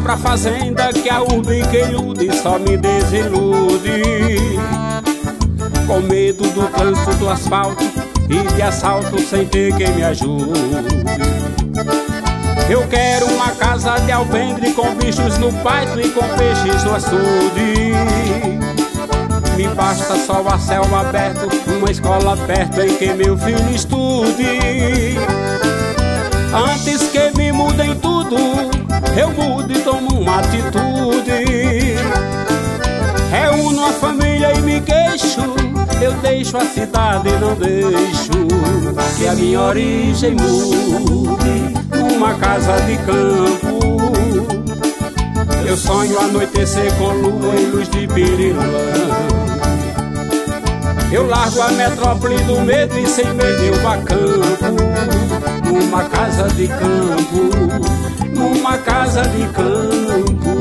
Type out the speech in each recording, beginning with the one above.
pra fazenda que a urbe que ilude só me desilude. Com medo do trânsito do asfalto e de assalto sem ter quem me ajude. Eu quero uma casa de alpendre com bichos no pátio e com peixes no açude. Me basta só a céu aberto, uma escola perto em que meu filho estude. Antes que me mudem tudo, eu mudo e tomo uma atitude. Reúno a família e me queixo, eu deixo a cidade e não deixo que a minha origem mude numa casa de campo. Eu sonho anoitecer com lua e luz de pirilã. Eu largo a metrópole do medo e sem medo eu vou a campo. Numa casa de campo, numa casa de campo.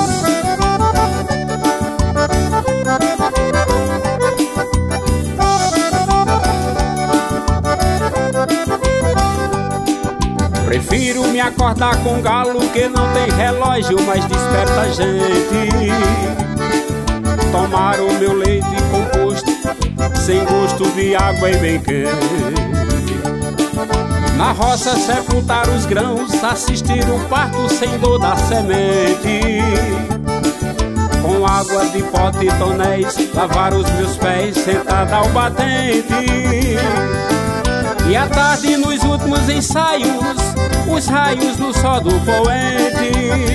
Prefiro me acordar com galo que não tem relógio, mas desperta a gente. Tomar o meu leite composto, sem gosto de água e bem quente. Na roça sepultar os grãos, assistir o parto sem dor da semente. Com água de pote e tonéis, lavar os meus pés sentada ao batente. E à tarde nos últimos ensaios, os raios no sol do poente.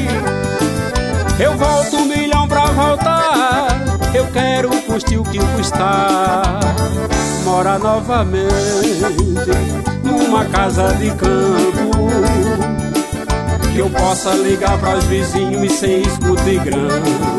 Eu volto 1 milhão pra voltar, eu quero custe o que custar. Morar novamente numa casa de campo, que eu possa ligar pros vizinhos sem escudigrão.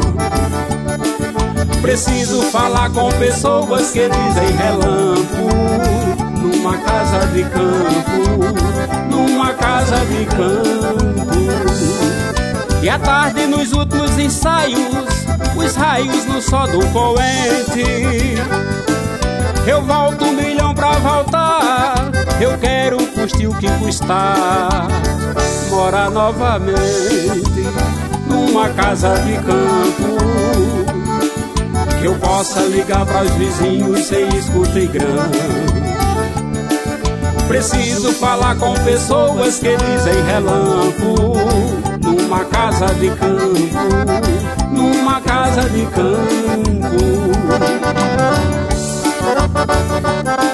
Preciso falar com pessoas que dizem relampo. Numa casa de campo, numa casa de campo. E à tarde nos últimos ensaios, os raios no sol do poente. Eu volto 1 milhão pra voltar, eu quero custe o que custar. Morar novamente numa casa de campo, que eu possa ligar pros vizinhos sem escudigrão. Preciso falar com pessoas que dizem relampo. Numa casa de campo, numa casa de campo.